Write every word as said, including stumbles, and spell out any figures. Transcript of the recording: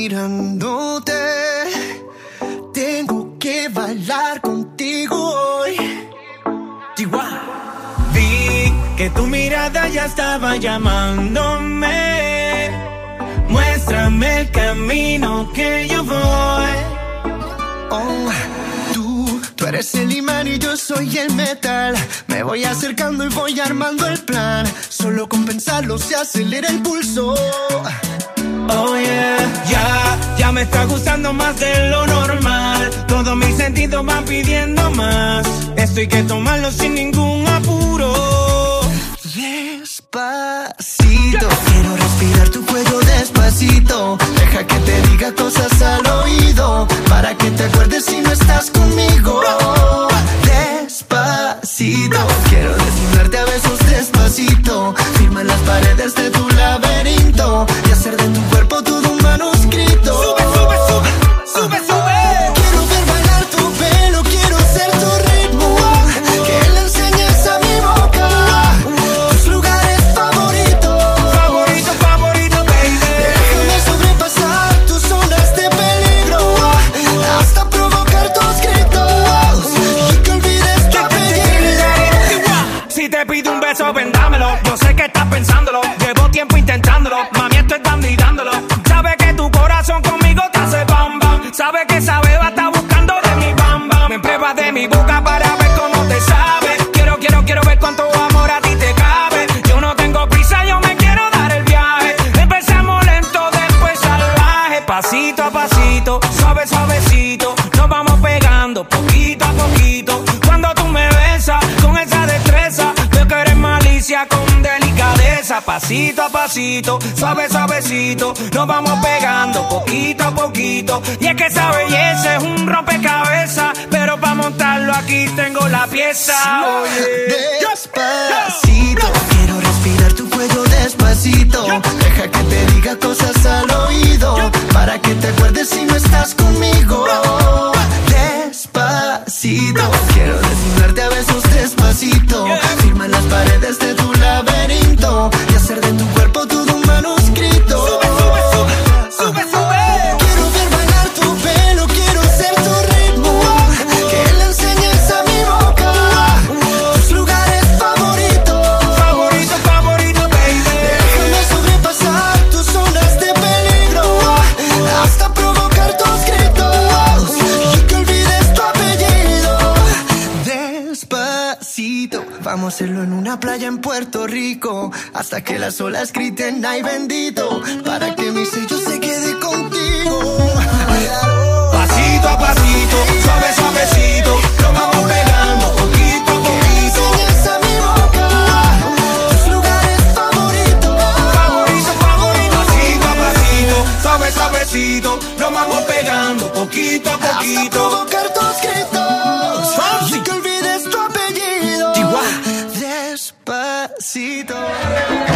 mirándote. Tengo que bailar contigo hoy. Chihuahua. Vi que tu mirada ya estaba llamándome. Muéstrame el camino que yo voy. Oh, tú, tú eres el imán y yo soy el metal. Me voy acercando y voy armando el plan. Solo con pensarlo se acelera el pulso. Oh yeah, ya, ya me está gustando más de lo normal. Todos mis sentidos van pidiendo más. Esto hay que tomarlo sin ningún apuro. Despacito, quiero respirar tu cuello despacito. Deja que te diga cosas al oído, para que te acuerdes si no estás conmigo. Despacito, quiero desnudarte a besos despacito. Firma en las paredes de tu laberinto y hacer de tu cuerpo todo un manuscrito. Sube, sube, sube, sube, sube. Quiero ver bailar tu pelo, quiero ser tu ritmo. Que le enseñes a mi boca tus lugares favoritos. Favorito, favorito, baby. Déjame sobrepasar tus zonas de peligro hasta provocar tus gritos y que olvides tu apellido. Si te pido un beso, vendámelo. Yo sé que estás pensándolo. Llevo tiempo intentándolo. Mami, esto es dando y dándolo. Sabe que tu corazón conmigo te hace bam bam. Sabe que esa beba está buscando de mi bam bam. Me pruebas de mi boca para ver cómo te sabe. Quiero, quiero, quiero ver cuánto amor a ti te cabe. Yo no tengo prisa, yo me quiero dar el viaje. Empezamos lento, después salvaje. Pasito a pasito, suave, suavecito. Nos vamos pegando poquito a poquito. Cuando tú me besas con esa destreza, veo que eres malicia con delicadeza. Pasito a pasito, suave, suavecito. Nos vamos pegando poquito a poquito. Y es que esa belleza es un rompecabezas, pero para montarlo aquí tengo la pieza. Despacito, quiero respirar tu cuello despacito. Deja que te diga cosas al oído, para que te acuerdes si no estás conmigo. Despacito, quiero desnudarte a besos despacito. Firma en las paredes de tu laberinto y hacer de tu cuerpo todo un manuscrito. Sube, sube, sube, sube, sube. Quiero ver bailar tu pelo, quiero ser tu ritmo. Que le enseñes a mi boca tus lugares favoritos. Favorito, favorito, baby. Déjame sobrepasar tus zonas de peligro hasta provocar tus gritos y que olvides tu apellido. Despacito, vamos a hacerlo en una playa en Puerto Rico, hasta que las olas griten ay bendito, para que mi sello se quede contigo. Pasito a pasito, suave, suavecito. Nos vamos pegando poquito a poquito. Enseñas a mi boca tus lugares favoritos. Favorito, favorito. Pasito a pasito, suave, suavecito. Nos vamos pegando poquito a Hasta poquito. provocar tus gritos y que olvides tu apellido. Chihuahua. Despacito.